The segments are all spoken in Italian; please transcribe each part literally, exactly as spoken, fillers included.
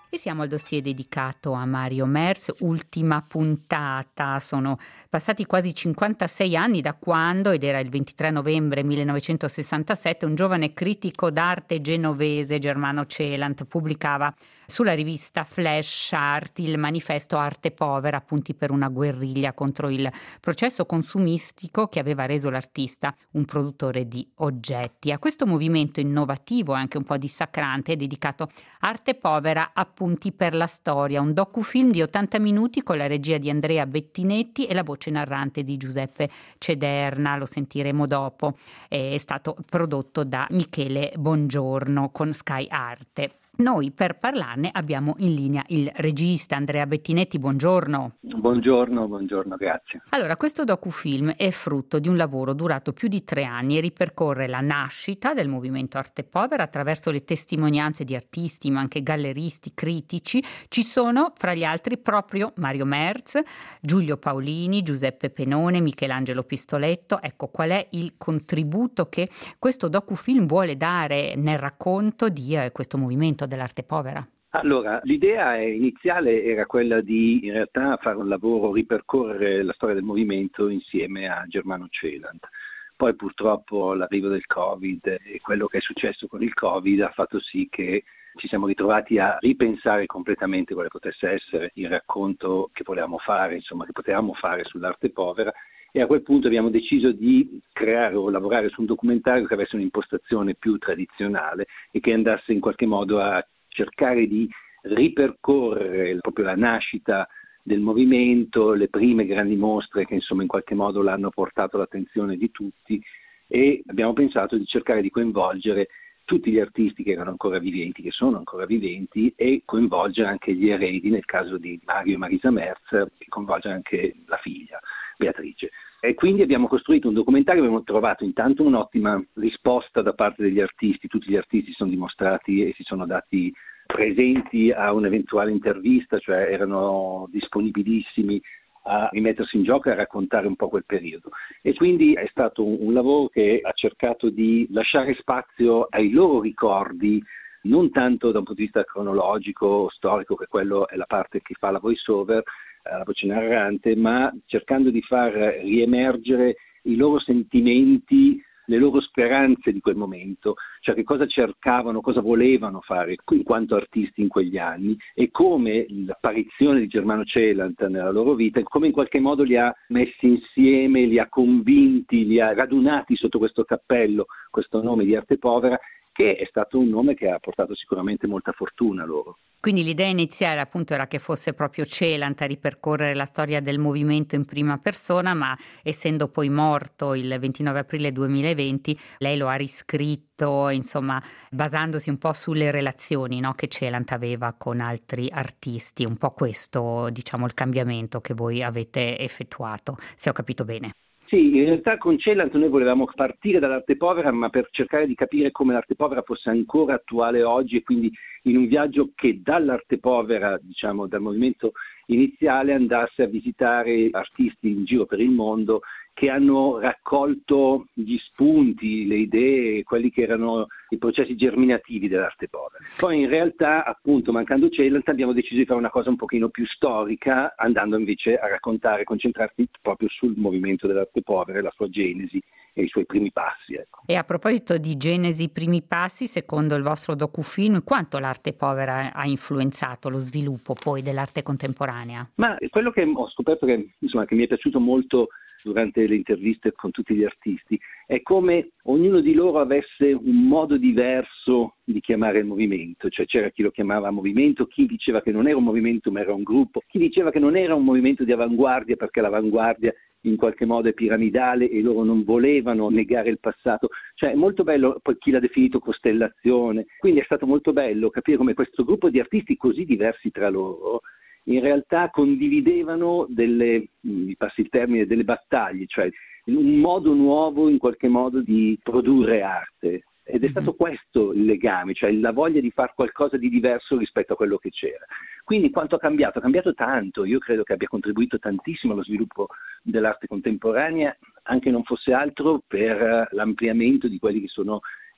E siamo al dossier dedicato a Mario Merz, ultima puntata. Sono passati quasi cinquantasei anni da quando, ed era il ventitré novembre millenovecentosessantasette, un giovane critico d'arte genovese, Germano Celant, pubblicava sulla rivista Flash Art il manifesto Arte povera, appunti per una guerriglia contro il processo consumistico che aveva reso l'artista un produttore di oggetti. A questo movimento innovativo e anche un po' dissacrante è dedicato Arte povera, appunti per la storia, un docufilm di ottanta minuti con la regia di Andrea Bettinetti e la voce narrante di Giuseppe Cederna, lo sentiremo dopo. È stato prodotto da Michele Bongiorno con Sky Arte. Noi per parlarne abbiamo in linea il regista Andrea Bettinetti. Buongiorno. Buongiorno, buongiorno, grazie. Allora, questo docufilm è frutto di un lavoro durato più di tre anni e ripercorre la nascita del movimento Arte povera attraverso le testimonianze di artisti, ma anche galleristi, critici. Ci sono, fra gli altri, proprio Mario Merz, Giulio Paolini, Giuseppe Penone, Michelangelo Pistoletto. Ecco, qual è il contributo che questo docufilm vuole dare nel racconto di eh, questo movimento dell'arte povera? Allora, l'idea iniziale era quella di in realtà fare un lavoro, ripercorrere la storia del movimento insieme a Germano Celant. Poi purtroppo l'arrivo del Covid e quello che è successo con il Covid ha fatto sì che ci siamo ritrovati a ripensare completamente quale potesse essere il racconto che volevamo fare, insomma che potevamo fare sull'arte povera, e a quel punto abbiamo deciso di creare o lavorare su un documentario che avesse un'impostazione più tradizionale e che andasse in qualche modo a cercare di ripercorrere proprio la nascita del movimento, le prime grandi mostre che insomma in qualche modo l'hanno portato all'attenzione di tutti, e abbiamo pensato di cercare di coinvolgere tutti gli artisti che erano ancora viventi, che sono ancora viventi, e coinvolgere anche gli eredi, nel caso di Mario e Marisa Merz, che coinvolge anche la figlia, Beatrice. E quindi abbiamo costruito un documentario, abbiamo trovato intanto un'ottima risposta da parte degli artisti, tutti gli artisti sono dimostrati e si sono dati presenti a un'eventuale intervista, cioè erano disponibilissimi a rimettersi in gioco e a raccontare un po' quel periodo. E quindi è stato un, un lavoro che ha cercato di lasciare spazio ai loro ricordi, non tanto da un punto di vista cronologico o storico, che quello è la parte che fa la voice over, la voce narrante, ma cercando di far riemergere i loro sentimenti, le loro speranze di quel momento, cioè che cosa cercavano, cosa volevano fare in quanto artisti in quegli anni, e come l'apparizione di Germano Celant nella loro vita, come in qualche modo li ha messi insieme, li ha convinti, li ha radunati sotto questo cappello, questo nome di Arte povera, che è stato un nome che ha portato sicuramente molta fortuna loro. Quindi l'idea iniziale appunto era che fosse proprio Celant a ripercorrere la storia del movimento in prima persona, ma essendo poi morto il ventinove aprile duemilaventi, lei lo ha riscritto, insomma, basandosi un po' sulle relazioni, no, che Celant aveva con altri artisti. Un po' questo, diciamo, il cambiamento che voi avete effettuato, se ho capito bene. Sì, in realtà con Celant noi volevamo partire dall'arte povera, ma per cercare di capire come l'arte povera fosse ancora attuale oggi, e quindi in un viaggio che dall'arte povera, diciamo dal movimento iniziale, andasse a visitare artisti in giro per il mondo che hanno raccolto gli spunti, le idee, quelli che erano i processi germinativi dell'arte povera. Poi in realtà, appunto, mancando Celant, abbiamo deciso di fare una cosa un pochino più storica, andando invece a raccontare, concentrarsi proprio sul movimento dell'arte povera, la sua genesi e i suoi primi passi. Ecco. E a proposito di genesi, primi passi, secondo il vostro docufilm, quanto l'arte povera ha influenzato lo sviluppo poi dell'arte contemporanea? Ma quello che ho scoperto che, insomma, che mi è piaciuto molto durante le interviste con tutti gli artisti è come ognuno di loro avesse un modo diverso di chiamare il movimento, cioè c'era chi lo chiamava movimento, chi diceva che non era un movimento ma era un gruppo, chi diceva che non era un movimento di avanguardia perché l'avanguardia in qualche modo è piramidale e loro non volevano negare il passato, cioè è molto bello, poi chi l'ha definito costellazione, quindi è stato molto bello capire come questo gruppo di artisti così diversi tra loro in realtà condividevano delle, mi passi il termine, delle battaglie, cioè un modo nuovo in qualche modo di produrre arte. Ed è stato questo il legame, cioè la voglia di fare qualcosa di diverso rispetto a quello che c'era. Quindi quanto ha cambiato? Ha cambiato tanto, io credo che abbia contribuito tantissimo allo sviluppo dell'arte contemporanea, anche non fosse altro per l'ampliamento di quelli che sono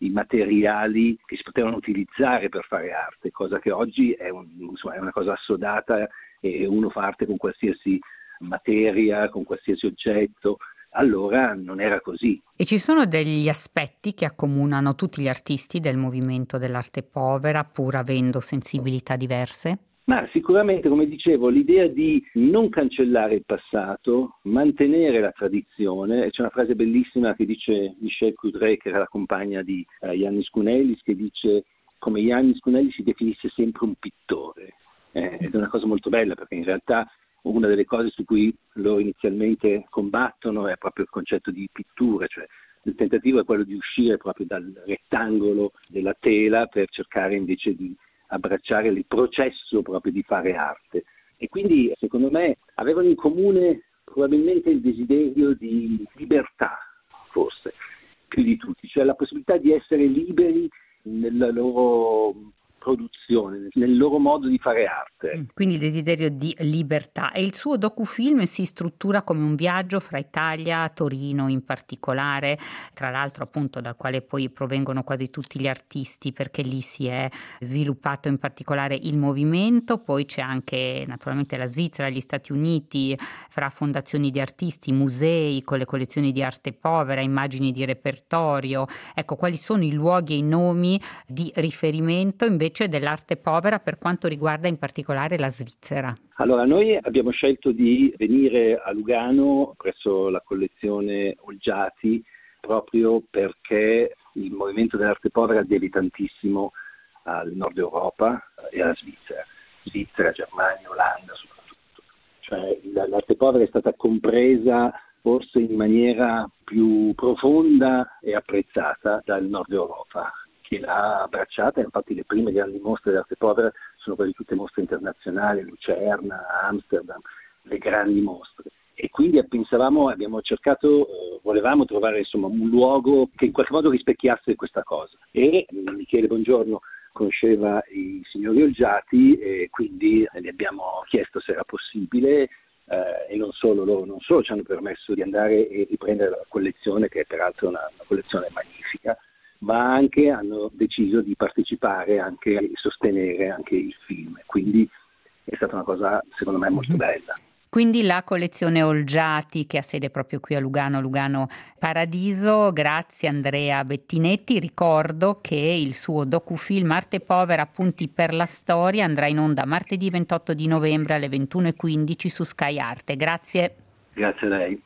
i materiali che si potevano utilizzare per fare arte, cosa che oggi è, un, insomma, è una cosa assodata e uno fa arte con qualsiasi materia, con qualsiasi oggetto. Allora non era così. E ci sono degli aspetti che accomunano tutti gli artisti del movimento dell'arte povera, pur avendo sensibilità diverse? Ma sicuramente, come dicevo, l'idea di non cancellare il passato, mantenere la tradizione. C'è una frase bellissima che dice Michel Coudray, che era la compagna di uh, Iannis Kounellis, che dice come Iannis Kounellis si definisce sempre un pittore. Eh, ed è una cosa molto bella, perché in realtà una delle cose su cui loro inizialmente combattono è proprio il concetto di pittura, cioè il tentativo è quello di uscire proprio dal rettangolo della tela per cercare invece di abbracciare il processo proprio di fare arte. E quindi, secondo me, avevano in comune probabilmente il desiderio di libertà, forse, più di tutti, cioè la possibilità di essere liberi nella loro produzione, nel loro modo di fare arte. Quindi il desiderio di libertà. E il suo docufilm si struttura come un viaggio fra Italia, Torino in particolare, tra l'altro appunto dal quale poi provengono quasi tutti gli artisti, perché lì si è sviluppato in particolare il movimento. Poi c'è anche naturalmente la Svizzera, gli Stati Uniti, fra fondazioni di artisti, musei con le collezioni di arte povera, immagini di repertorio. Ecco, quali sono i luoghi e i nomi di riferimento invece dell'arte povera per quanto riguarda in particolare la Svizzera? Allora, noi abbiamo scelto di venire a Lugano presso la collezione Olgiati proprio perché il movimento dell'arte povera deve tantissimo al nord Europa e alla Svizzera, Svizzera, Germania, Olanda soprattutto. Cioè l'arte povera è stata compresa forse in maniera più profonda e apprezzata dal nord Europa, che l'ha abbracciata. Infatti le prime grandi mostre d'arte povera sono quasi tutte mostre internazionali, Lucerna, Amsterdam, le grandi mostre. E quindi pensavamo, abbiamo cercato, eh, volevamo trovare insomma un luogo che in qualche modo rispecchiasse questa cosa. E Michele Bongiorno conosceva i signori Olgiati e quindi gli abbiamo chiesto se era possibile. Eh, e non solo, loro non solo ci hanno permesso di andare e riprendere la collezione, che è peraltro una, una collezione magnifica, ma anche hanno deciso di partecipare anche e sostenere anche il film. Quindi è stata una cosa secondo me molto bella. Quindi la collezione Olgiati, che ha sede proprio qui a Lugano, Lugano Paradiso. Grazie Andrea Bettinetti. Ricordo che il suo docufilm Arte povera, appunti per la storia andrà in onda martedì ventotto di novembre alle ventuno e quindici su Sky Arte. Grazie. Grazie a lei.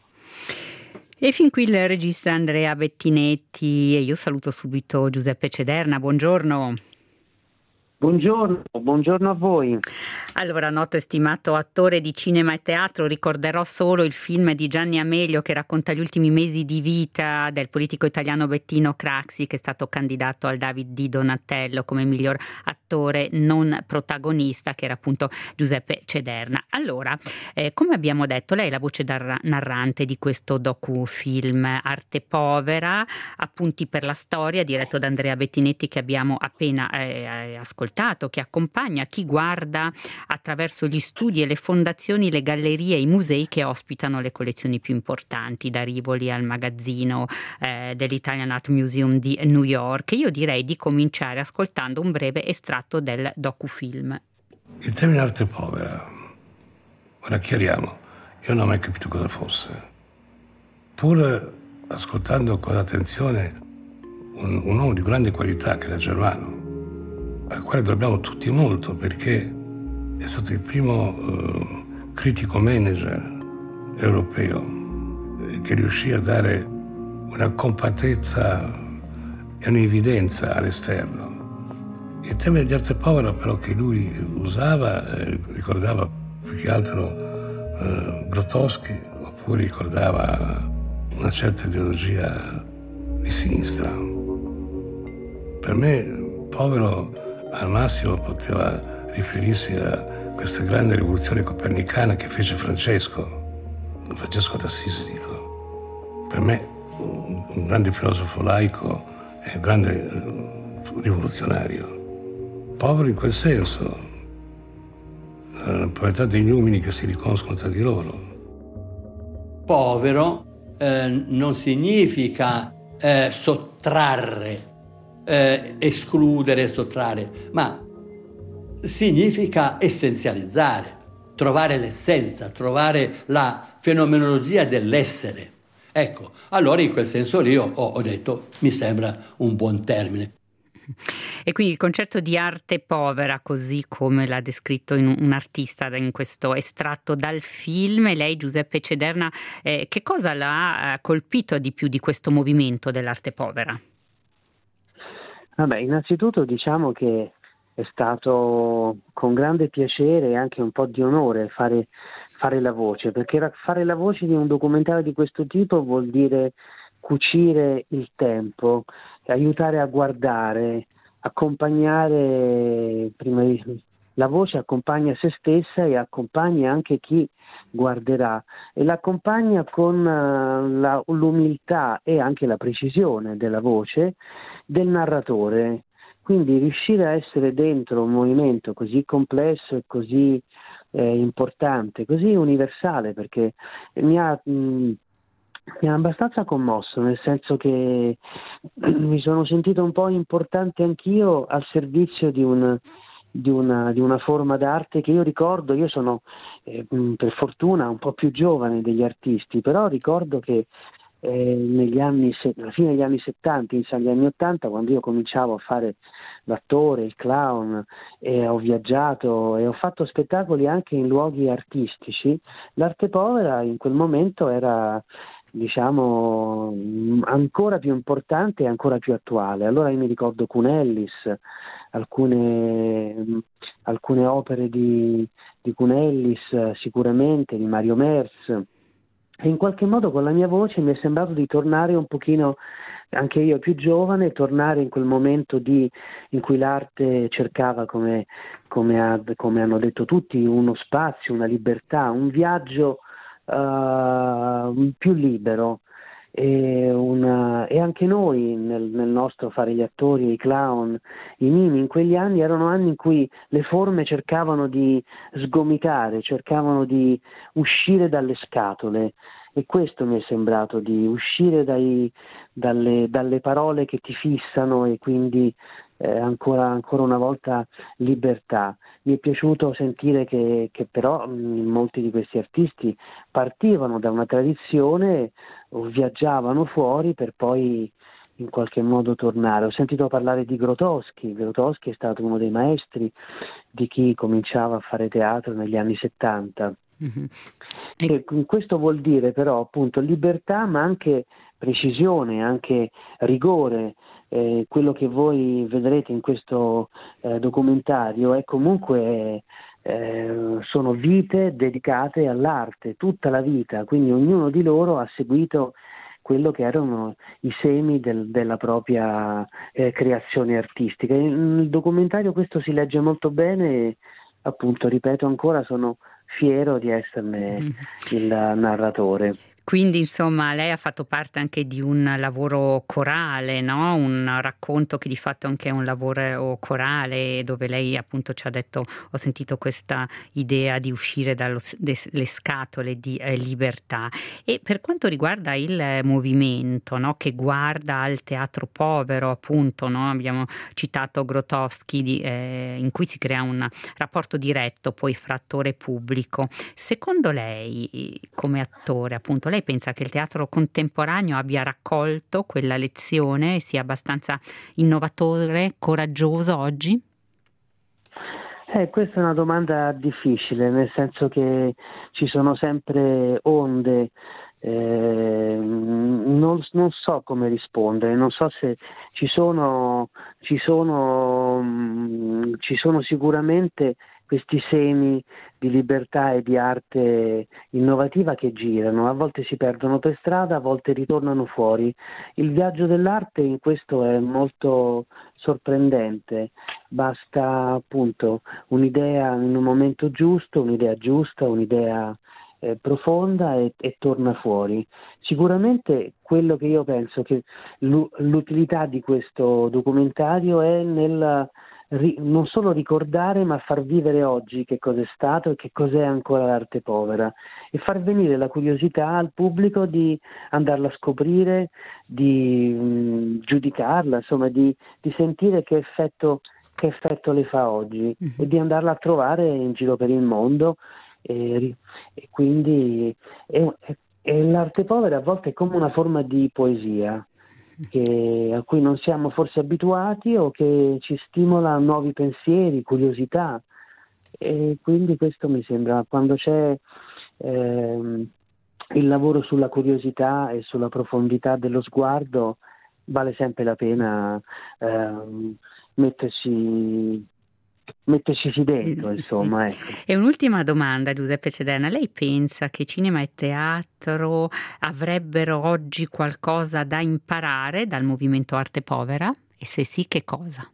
E fin qui il regista Andrea Bettinetti e io saluto subito Giuseppe Cederna. Buongiorno. Buongiorno, buongiorno a voi. Allora, noto e stimato attore di cinema e teatro, ricorderò solo il film di Gianni Amelio che racconta gli ultimi mesi di vita del politico italiano Bettino Craxi, che è stato candidato al David di Donatello come miglior attore non protagonista, che era appunto Giuseppe Cederna. Allora, eh, come abbiamo detto, lei è la voce dar- narrante di questo docufilm Arte povera, appunti per la storia, diretto da Andrea Bettinetti, che abbiamo appena eh, ascoltato, che accompagna chi guarda attraverso gli studi e le fondazioni, le gallerie e i musei che ospitano le collezioni più importanti, da Rivoli al magazzino eh, dell'Italian Art Museum di New York. Io direi di cominciare ascoltando un breve estratto del docufilm. Il termine arte povera, ora chiariamo, io non ho mai capito cosa fosse. Pur ascoltando con attenzione un, un uomo di grande qualità che era Germano, al quale dobbiamo tutti molto perché è stato il primo uh, critico manager europeo che riuscì a dare una compattezza e un'evidenza all'esterno. Il termine di arte povera però che lui usava eh, ricordava più che altro eh, Grotowski, oppure ricordava una certa ideologia di sinistra. Per me povero al massimo poteva riferirsi a questa grande rivoluzione copernicana che fece Francesco, Francesco d'Assisi, dico. Per me un, un grande filosofo laico e un grande rivoluzionario. Povero in quel senso, la povertà degli uomini che si riconoscono tra di loro. Povero eh, non significa eh, sottrarre eh, escludere, sottrarre, ma significa essenzializzare, trovare l'essenza, trovare la fenomenologia dell'essere. Ecco, allora in quel senso lì ho, ho detto, mi sembra un buon termine. E quindi il concetto di arte povera, così come l'ha descritto in un, un artista in questo estratto dal film, e lei, Giuseppe Cederna, eh, che cosa l'ha eh, colpito di più di questo movimento dell'arte povera? Vabbè, innanzitutto diciamo che è stato con grande piacere e anche un po' di onore fare, fare la voce, perché fare la voce di un documentario di questo tipo vuol dire cucire il tempo, aiutare a guardare, accompagnare, prima di, la voce accompagna se stessa e accompagna anche chi guarderà, e l'accompagna con uh, la, l'umiltà e anche la precisione della voce del narratore. Quindi riuscire a essere dentro un movimento così complesso e così eh, importante, così universale, perché mi ha, mh, mi ha abbastanza commosso, nel senso che mi sono sentito un po' importante anch'io al servizio di un Di una, di una forma d'arte che io ricordo. Io sono eh, per fortuna un po' più giovane degli artisti, però ricordo che eh, negli anni, alla fine degli anni settanta, inizio degli anni ottanta, quando io cominciavo a fare l'attore, il clown, e ho viaggiato e ho fatto spettacoli anche in luoghi artistici, l'arte povera in quel momento era, diciamo, ancora più importante e ancora più attuale. Allora io mi ricordo Cunellis, alcune, alcune opere di, di Cunellis, sicuramente di Mario Merz, e in qualche modo con la mia voce mi è sembrato di tornare un pochino, anche io più giovane, tornare in quel momento di, in cui l'arte cercava, come, come, ha, come hanno detto tutti, uno spazio, una libertà, un viaggio uh, più libero. E, una, e anche noi nel, nel nostro fare gli attori, i clown, i mimi, in quegli anni erano anni in cui le forme cercavano di sgomitare, cercavano di uscire dalle scatole, e questo mi è sembrato, di uscire dai, dalle, dalle parole che ti fissano, e quindi eh, ancora, ancora una volta libertà. Mi è piaciuto sentire che, che però mh, molti di questi artisti partivano da una tradizione o viaggiavano fuori per poi in qualche modo tornare. Ho sentito parlare di Grotowski. Grotowski è stato uno dei maestri di chi cominciava a fare teatro negli anni settanta. Mm-hmm. E questo vuol dire però appunto libertà, ma anche precisione, anche rigore. Eh, quello che voi vedrete in questo eh, documentario è comunque eh, sono vite dedicate all'arte, tutta la vita, quindi ognuno di loro ha seguito quello che erano i semi del, della propria eh, creazione artistica. Nel documentario questo si legge molto bene e, appunto, ripeto ancora, sono fiero di esserne mm. il narratore. Quindi insomma lei ha fatto parte anche di un lavoro corale, no? Un racconto che di fatto anche è un lavoro corale, dove lei appunto ci ha detto, ho sentito questa idea di uscire dalle scatole di eh, libertà. E per quanto riguarda il movimento, no? Che guarda al teatro povero, appunto, no? Abbiamo citato Grotowski, di, eh, in cui si crea un rapporto diretto poi fra attore e pubblico. Secondo lei, come attore, appunto, lei pensa che il teatro contemporaneo abbia raccolto quella lezione e sia abbastanza innovatore, coraggioso oggi? Eh, questa è una domanda difficile, nel senso che ci sono sempre onde, eh, non, non so come rispondere, non so se ci sono, ci sono, mh, ci sono sicuramente questi semi di libertà e di arte innovativa che girano, a volte si perdono per strada, a volte ritornano fuori. Il viaggio dell'arte in questo è molto sorprendente, basta appunto un'idea in un momento giusto, un'idea giusta, un'idea eh, profonda e, e torna fuori. Sicuramente quello che io penso che l'utilità di questo documentario è nel ri- non solo ricordare, ma far vivere oggi che cosa è stato e che cos'è ancora l'arte povera, e far venire la curiosità al pubblico di andarla a scoprire, di mh, giudicarla, insomma di, di sentire che effetto, che effetto le fa oggi, mm-hmm. e di andarla a trovare in giro per il mondo. E, e quindi è, è, è l'arte povera a volte è come una forma di poesia che, a cui non siamo forse abituati, o che ci stimola nuovi pensieri, curiosità, e quindi questo mi sembra, quando c'è ehm, il lavoro sulla curiosità e sulla profondità dello sguardo, vale sempre la pena ehm, metterci metterci dentro, insomma. Ecco. E un'ultima domanda, Giuseppe Cederna: lei pensa che cinema e teatro avrebbero oggi qualcosa da imparare dal movimento arte povera? E se sì, che cosa?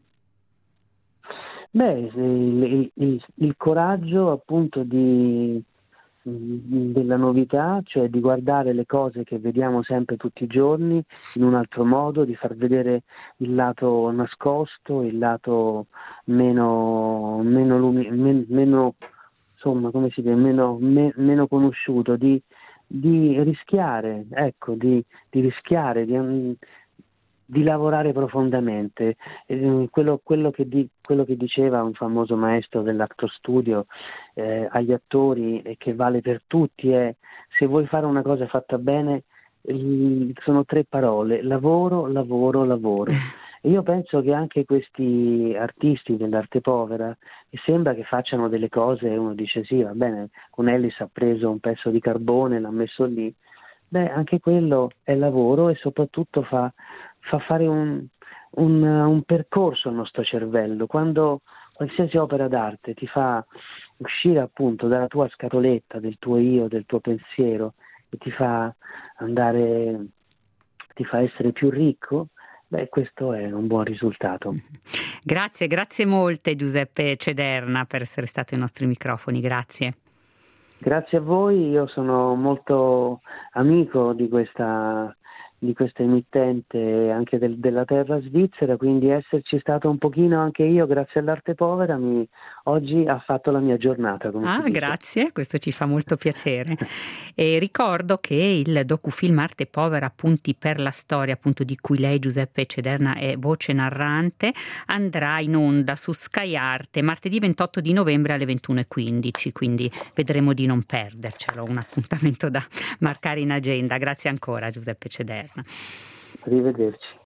Beh, il, il, il coraggio appunto di della novità, cioè di guardare le cose che vediamo sempre tutti i giorni in un altro modo, di far vedere il lato nascosto, il lato meno meno, lumi- men- meno insomma, come si dice, meno, me- meno conosciuto, di, di rischiare, ecco, di, di rischiare, di, di lavorare profondamente. Eh, quello, quello, che di, quello che diceva un famoso maestro dell'actor studio eh, agli attori, e che vale per tutti, è: se vuoi fare una cosa fatta bene, eh, sono tre parole: lavoro, lavoro, lavoro. E io penso che anche questi artisti dell'arte povera, mi sembra che facciano delle cose, uno dice sì, va bene, con Ellis ha preso un pezzo di carbone, l'ha messo lì. Beh, anche quello è lavoro, e soprattutto fa, fa fare un, un, un percorso al nostro cervello. Quando qualsiasi opera d'arte ti fa uscire appunto dalla tua scatoletta, del tuo io, del tuo pensiero, e ti fa andare, ti fa essere più ricco, beh, questo è un buon risultato. Grazie, grazie molte Giuseppe Cederna per essere stato ai nostri microfoni, grazie. Grazie a voi, io sono molto amico di questa, di questa emittente anche del, della terra svizzera, quindi esserci stato un pochino anche io grazie all'arte povera mi, oggi ha fatto la mia giornata. Come ah, si dice. Grazie, questo ci fa molto piacere. E ricordo che il docufilm Arte povera, punti per la storia, appunto di cui lei, Giuseppe Cederna, è voce narrante, andrà in onda su Sky Arte martedì ventotto di novembre alle ventuno e quindici, quindi vedremo di non perdercelo, un appuntamento da marcare in agenda. Grazie ancora Giuseppe Cederna. Arrivederci.